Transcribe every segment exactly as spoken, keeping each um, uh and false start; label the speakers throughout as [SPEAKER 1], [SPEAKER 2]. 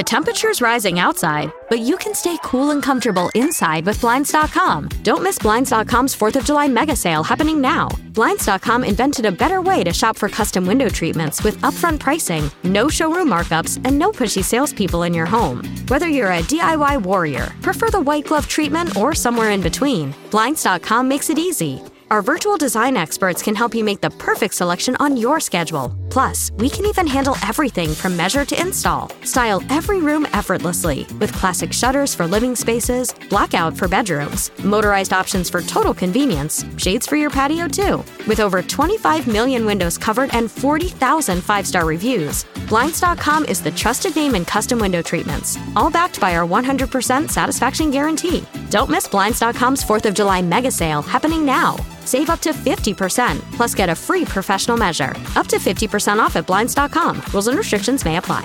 [SPEAKER 1] The temperature's rising outside, but you can stay cool and comfortable inside with Blinds dot com. Don't miss Blinds dot com's fourth of July mega sale happening now. Blinds dot com invented a better way to shop for custom window treatments with upfront pricing, no showroom markups, and no pushy salespeople in your home. Whether you're a D I Y warrior, prefer the white glove treatment, or somewhere in between, Blinds dot com makes it easy. Our virtual design experts can help you make the perfect selection on your schedule. Plus, we can even handle everything from measure to install. Style every room effortlessly with classic shutters for living spaces, blackout for bedrooms, motorized options for total convenience, shades for your patio too. With over twenty-five million windows covered and forty thousand five-star reviews, Blinds dot com is the trusted name in custom window treatments, all backed by our one hundred percent satisfaction guarantee. Don't miss Blinds dot com's fourth of July mega sale happening now. Save up to fifty percent, plus get a free professional measure. Up to fifty percent off at Blinds dot com. Rules and restrictions may apply.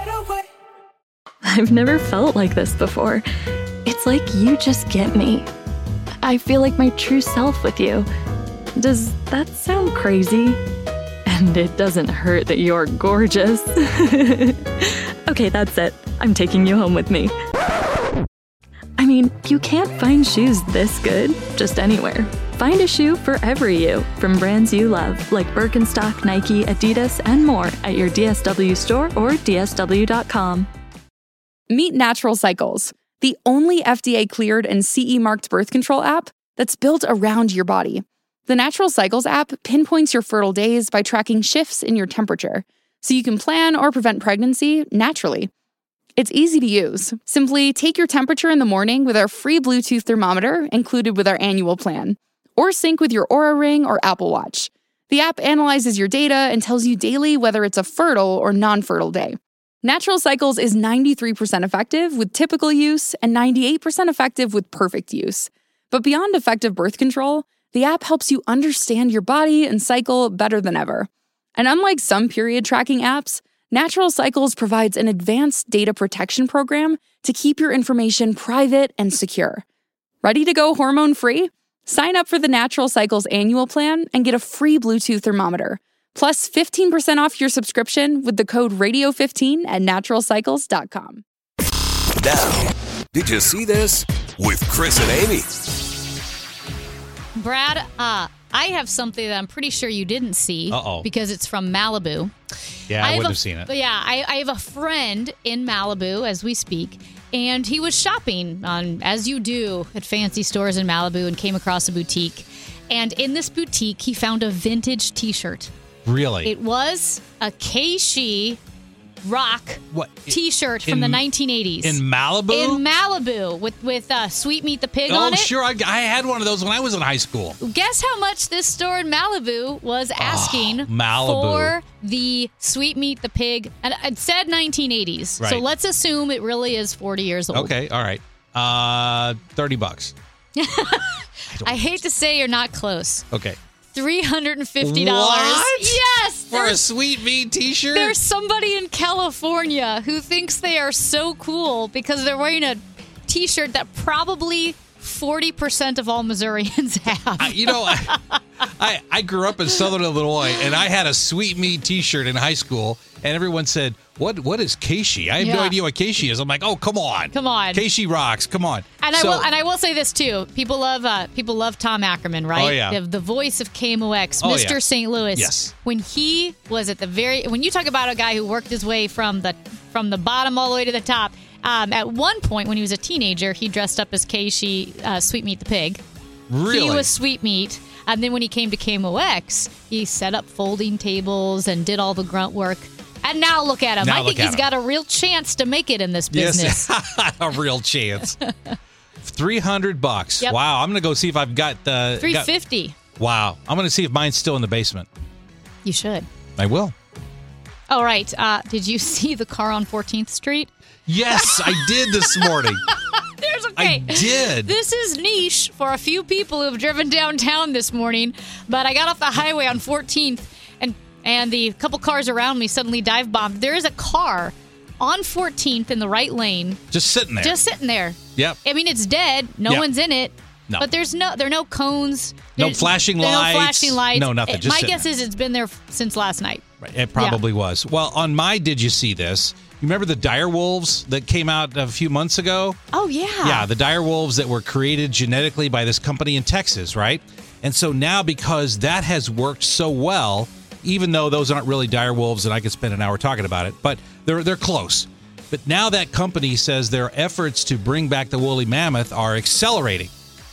[SPEAKER 2] I've never felt like this before. It's like you just get me. I feel like my true self with you. Does that sound crazy? And it doesn't hurt that you're gorgeous. Okay, that's it. I'm taking you home with me. I mean, you can't find shoes this good just anywhere. Find a shoe for every you from brands you love, like Birkenstock, Nike, Adidas, and more at your D S W store or D S W dot com.
[SPEAKER 3] Meet Natural Cycles, the only F D A-cleared and C E-marked birth control app that's built around your body. The Natural Cycles app pinpoints your fertile days by tracking shifts in your temperature, so you can plan or prevent pregnancy naturally. It's easy to use. Simply take your temperature in the morning with our free Bluetooth thermometer included with our annual plan, or sync with your Oura Ring or Apple Watch. The app analyzes your data and tells you daily whether it's a fertile or non-fertile day. Natural Cycles is ninety-three percent effective with typical use and ninety-eight percent effective with perfect use. But beyond effective birth control, the app helps you understand your body and cycle better than ever. And unlike some period tracking apps, Natural Cycles provides an advanced data protection program to keep your information private and secure. Ready to go hormone-free? Sign up for the Natural Cycles annual plan and get a free Bluetooth thermometer, plus fifteen percent off your subscription with the code radio fifteen at natural cycles dot com.
[SPEAKER 4] Now, did you see this? With Chris and Amy.
[SPEAKER 5] Brad, uh, I have something that I'm pretty sure you didn't see.
[SPEAKER 6] Uh-oh.
[SPEAKER 5] Because it's from Malibu.
[SPEAKER 6] Yeah, I, I wouldn't
[SPEAKER 5] have,
[SPEAKER 6] have seen it.
[SPEAKER 5] Yeah, I, I have a friend in Malibu as we speak, and he was shopping, on, as you do, at fancy stores in Malibu and came across a boutique. And in this boutique, he found a vintage T-shirt.
[SPEAKER 6] Really?
[SPEAKER 5] It was a Keishi rock
[SPEAKER 6] what?
[SPEAKER 5] T-shirt
[SPEAKER 6] in,
[SPEAKER 5] from the nineteen eighties.
[SPEAKER 6] In Malibu?
[SPEAKER 5] In Malibu, with, with uh, Sweet Meat the Pig
[SPEAKER 6] oh,
[SPEAKER 5] on it.
[SPEAKER 6] Oh, sure. I, I had one of those when I was in high school.
[SPEAKER 5] Guess how much this store in Malibu was asking
[SPEAKER 6] oh, Malibu.
[SPEAKER 5] for the Sweet Meat the Pig? And it said nineteen eighties.
[SPEAKER 6] Right.
[SPEAKER 5] So let's assume it really is forty years old.
[SPEAKER 6] Okay, all right. Uh, thirty bucks. I,
[SPEAKER 5] I hate to say you're not close.
[SPEAKER 6] Okay.
[SPEAKER 5] three hundred fifty dollars.
[SPEAKER 6] What?
[SPEAKER 5] Yes.
[SPEAKER 6] For a Sweet Meat T-shirt?
[SPEAKER 5] There's somebody in California who thinks they are so cool because they're wearing a T-shirt that probably forty percent of all Missourians have.
[SPEAKER 6] I, you know, I, I, I grew up in Southern Illinois, and I had a Sweet Meat T-shirt in high school, and everyone said, what what is Keishi? I have
[SPEAKER 5] yeah.
[SPEAKER 6] no idea what Keishi is. I'm like, oh, come on.
[SPEAKER 5] Come on.
[SPEAKER 6] Keishi rocks. Come on.
[SPEAKER 5] And
[SPEAKER 6] so,
[SPEAKER 5] I will and I will say this too. People love uh, people love Tom Ackerman, right?
[SPEAKER 6] Oh, yeah.
[SPEAKER 5] The, the voice of K M O X,
[SPEAKER 6] Oh,
[SPEAKER 5] Mister
[SPEAKER 6] yeah.
[SPEAKER 5] Saint Louis.
[SPEAKER 6] Yes.
[SPEAKER 5] When he was at the very when you talk about a guy who worked his way from the from the bottom all the way to the top, um, at one point when he was a teenager, he dressed up as Keishi, uh, Sweet Meat the Pig.
[SPEAKER 6] Really?
[SPEAKER 5] He was Sweet Meat. And then when he came to K M O X, he set up folding tables and did all the grunt work. And now look at him.
[SPEAKER 6] Now
[SPEAKER 5] I think
[SPEAKER 6] he's
[SPEAKER 5] he's got a real chance to make it in this business.
[SPEAKER 6] Yes, a real chance. three hundred bucks.
[SPEAKER 5] Yep.
[SPEAKER 6] Wow, I'm going to go see if I've got the...
[SPEAKER 5] three fifty.
[SPEAKER 6] Got, wow, I'm going to see if mine's still in the basement.
[SPEAKER 5] You should.
[SPEAKER 6] I will.
[SPEAKER 5] All right. Uh, did you see the car on fourteenth Street?
[SPEAKER 6] Yes, I did this morning.
[SPEAKER 5] There's okay.
[SPEAKER 6] I did.
[SPEAKER 5] This is niche for a few people who have driven downtown this morning, but I got off the highway on fourteenth, and and the couple cars around me suddenly dive bombed. There is a car on fourteenth in the right lane,
[SPEAKER 6] just sitting there.
[SPEAKER 5] just sitting there.
[SPEAKER 6] Yep.
[SPEAKER 5] I mean, it's dead. No
[SPEAKER 6] Yep.
[SPEAKER 5] one's in it.
[SPEAKER 6] No.
[SPEAKER 5] But there's no there are no cones.
[SPEAKER 6] No
[SPEAKER 5] There's-
[SPEAKER 6] flashing
[SPEAKER 5] there are
[SPEAKER 6] lights.
[SPEAKER 5] No flashing lights.
[SPEAKER 6] No, nothing. Just
[SPEAKER 5] My
[SPEAKER 6] sitting
[SPEAKER 5] guess
[SPEAKER 6] there.
[SPEAKER 5] is it's been there since last night.
[SPEAKER 6] Right, it probably was. Well, on my Did You See This, You remember the dire wolves that came out a few months ago?
[SPEAKER 5] Oh, yeah.
[SPEAKER 6] Yeah, the dire wolves that were created genetically by this company in Texas, right? And so now, because that has worked so well, even though those aren't really dire wolves, and I could spend an hour talking about it, but they're they're close. But now that company says their efforts to bring back the woolly mammoth are accelerating.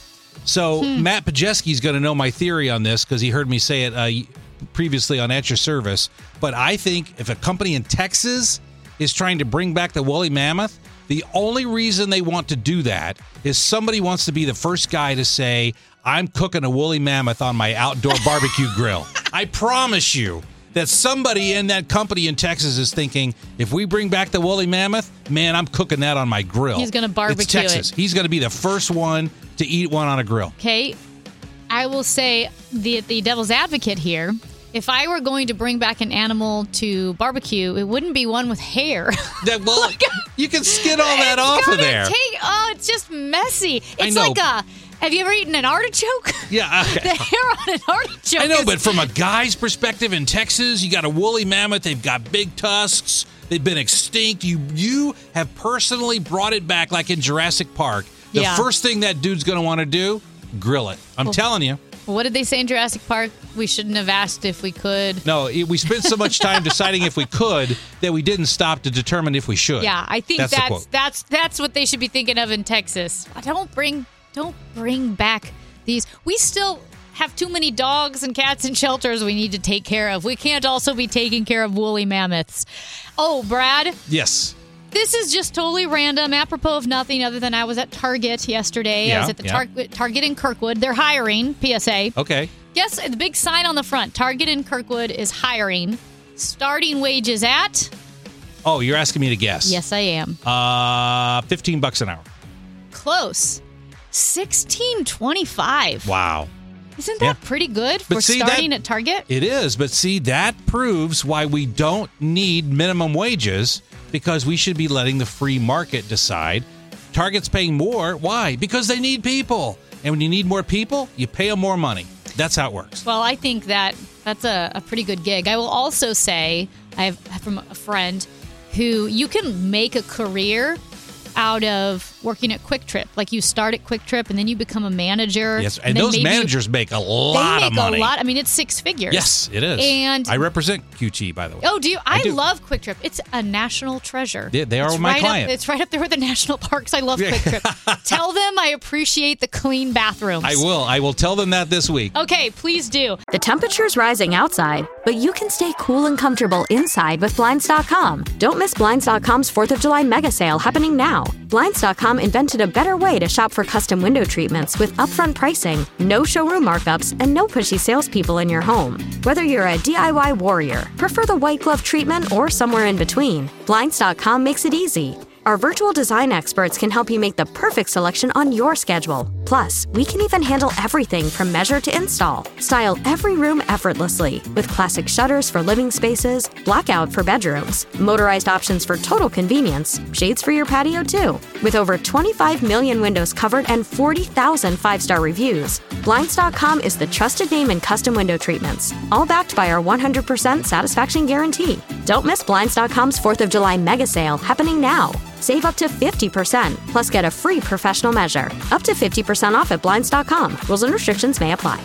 [SPEAKER 6] So hmm. Matt Pajeski is going to know my theory on this because he heard me say it uh, previously on At Your Service. But I think if a company in Texas is trying to bring back the woolly mammoth, the only reason they want to do that is somebody wants to be the first guy to say, I'm cooking a woolly mammoth on my outdoor barbecue grill. I promise you that somebody in that company in Texas is thinking, if we bring back the woolly mammoth, man, I'm cooking that on my grill.
[SPEAKER 5] He's going to barbecue
[SPEAKER 6] it's Texas.
[SPEAKER 5] it.
[SPEAKER 6] He's going to be the first one to eat one on a grill.
[SPEAKER 5] Okay, I will say the the devil's advocate here. If I were going to bring back an animal to barbecue, it wouldn't be one with hair.
[SPEAKER 6] That, well,
[SPEAKER 5] like,
[SPEAKER 6] you can skin all that
[SPEAKER 5] it's
[SPEAKER 6] off of
[SPEAKER 5] gonna
[SPEAKER 6] there.
[SPEAKER 5] Take, oh, it's just messy. It's
[SPEAKER 6] I know.
[SPEAKER 5] like a. Have you ever eaten an artichoke?
[SPEAKER 6] Yeah. Okay.
[SPEAKER 5] The hair on an artichoke.
[SPEAKER 6] I know,
[SPEAKER 5] is,
[SPEAKER 6] but from a guy's perspective in Texas, you got a woolly mammoth. They've got big tusks. They've been extinct. You you have personally brought it back like in Jurassic Park. The
[SPEAKER 5] yeah.
[SPEAKER 6] first thing that dude's going to want to do, grill it. I'm
[SPEAKER 5] well,
[SPEAKER 6] telling you.
[SPEAKER 5] What did they say in Jurassic Park? We shouldn't have asked if we could.
[SPEAKER 6] No, it, we spent so much time deciding if we could that we didn't stop to determine if we should.
[SPEAKER 5] Yeah, I think
[SPEAKER 6] that's
[SPEAKER 5] that's that's, that's what they should be thinking of in Texas. Don't bring don't bring back these. We still have too many dogs and cats in shelters we need to take care of. We can't also be taking care of woolly mammoths. Oh, Brad?
[SPEAKER 6] Yes.
[SPEAKER 5] This is just totally random, apropos of nothing other than I was at Target yesterday.
[SPEAKER 6] Yeah,
[SPEAKER 5] I was at the
[SPEAKER 6] yeah.
[SPEAKER 5] Tar- Target in Kirkwood. They're hiring, P S A.
[SPEAKER 6] Okay.
[SPEAKER 5] Guess the big sign on the front, Target in Kirkwood is hiring. Starting wages at?
[SPEAKER 6] Oh, you're asking me to guess.
[SPEAKER 5] Yes, I am.
[SPEAKER 6] Uh, fifteen bucks an hour.
[SPEAKER 5] Close. sixteen twenty-five.
[SPEAKER 6] Wow.
[SPEAKER 5] Isn't that
[SPEAKER 6] Yeah.
[SPEAKER 5] pretty good
[SPEAKER 6] But
[SPEAKER 5] for
[SPEAKER 6] see,
[SPEAKER 5] starting
[SPEAKER 6] that-
[SPEAKER 5] at Target?
[SPEAKER 6] It is, but see, that proves why we don't need minimum wages, because we should be letting the free market decide. Target's paying more. Why? Because they need people. And when you need more people, you pay them more money. That's how it works.
[SPEAKER 5] Well, I think that that's a, a pretty good gig. I will also say, I have from a friend who you can make a career out of working at Quick Trip. Like you start at Quick Trip and then you become a manager.
[SPEAKER 6] Yes, and,
[SPEAKER 5] then
[SPEAKER 6] those
[SPEAKER 5] maybe
[SPEAKER 6] managers
[SPEAKER 5] you,
[SPEAKER 6] make a lot
[SPEAKER 5] they
[SPEAKER 6] of
[SPEAKER 5] make
[SPEAKER 6] money.
[SPEAKER 5] a lot. I mean, it's six figures.
[SPEAKER 6] Yes, it is.
[SPEAKER 5] And
[SPEAKER 6] I represent Q T, by the way.
[SPEAKER 5] Oh, do you? I,
[SPEAKER 6] I do.
[SPEAKER 5] love Quick Trip. It's a national treasure.
[SPEAKER 6] Yeah, they are
[SPEAKER 5] it's
[SPEAKER 6] my
[SPEAKER 5] right
[SPEAKER 6] client.
[SPEAKER 5] Up, it's right up there with the national parks. I love Quick Trip. Tell them I appreciate the clean bathrooms.
[SPEAKER 6] I will. I will tell them that this week.
[SPEAKER 5] Okay, please do.
[SPEAKER 1] The temperature's rising outside, but you can stay cool and comfortable inside with Blinds dot com. Don't miss Blinds dot com's fourth of July mega sale happening now. Blinds dot com invented a better way to shop for custom window treatments with upfront pricing, no showroom markups, and no pushy salespeople in your home. Whether you're a D I Y warrior, prefer the white glove treatment, or somewhere in between, Blinds dot com makes it easy. Our virtual design experts can help you make the perfect selection on your schedule. Plus, we can even handle everything from measure to install. Style every room effortlessly with classic shutters for living spaces, blackout for bedrooms, motorized options for total convenience, shades for your patio too. With over twenty-five million windows covered and forty thousand five-star reviews, Blinds dot com is the trusted name in custom window treatments, all backed by our one hundred percent satisfaction guarantee. Don't miss Blinds dot com's fourth of July mega sale happening now. Save up to fifty percent, plus get a free professional measure. Up to fifty percent off at Blinds dot com. Rules and restrictions may apply.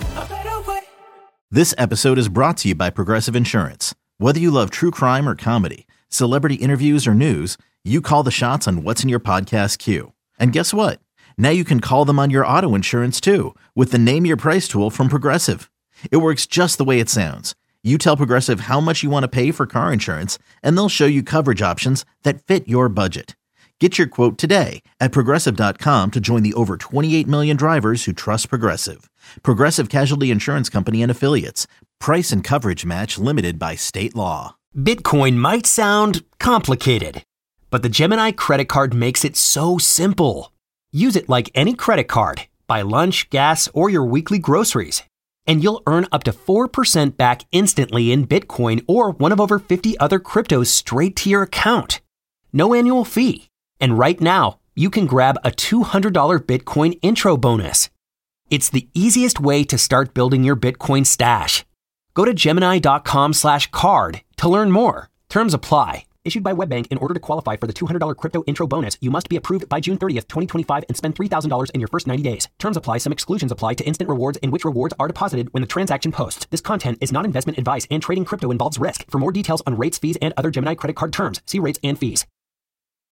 [SPEAKER 7] This episode is brought to you by Progressive Insurance. Whether you love true crime or comedy, celebrity interviews or news, you call the shots on what's in your podcast queue. And guess what? Now you can call them on your auto insurance too with the Name Your Price tool from Progressive. It works just the way it sounds. You tell Progressive how much you want to pay for car insurance, and they'll show you coverage options that fit your budget. Get your quote today at Progressive dot com to join the over twenty-eight million drivers who trust Progressive. Progressive Casualty Insurance Company and Affiliates. Price and coverage match limited by state law.
[SPEAKER 8] Bitcoin might sound complicated, but the Gemini credit card makes it so simple. Use it like any credit card. Buy lunch, gas, or your weekly groceries, and you'll earn up to four percent back instantly in Bitcoin or one of over fifty other cryptos straight to your account. No annual fee. And right now, you can grab a two hundred dollars Bitcoin intro bonus. It's the easiest way to start building your Bitcoin stash. Go to Gemini dot com slash card to learn more. Terms apply. Issued by WebBank. In order to qualify for the two hundred dollars crypto intro bonus, you must be approved by June thirtieth, twenty twenty-five and spend three thousand dollars in your first ninety days. Terms apply. Some exclusions apply to instant rewards, in which rewards are deposited when the transaction posts. This content is not investment advice, and trading crypto involves risk. For more details on rates, fees, and other Gemini credit card terms, see rates and fees.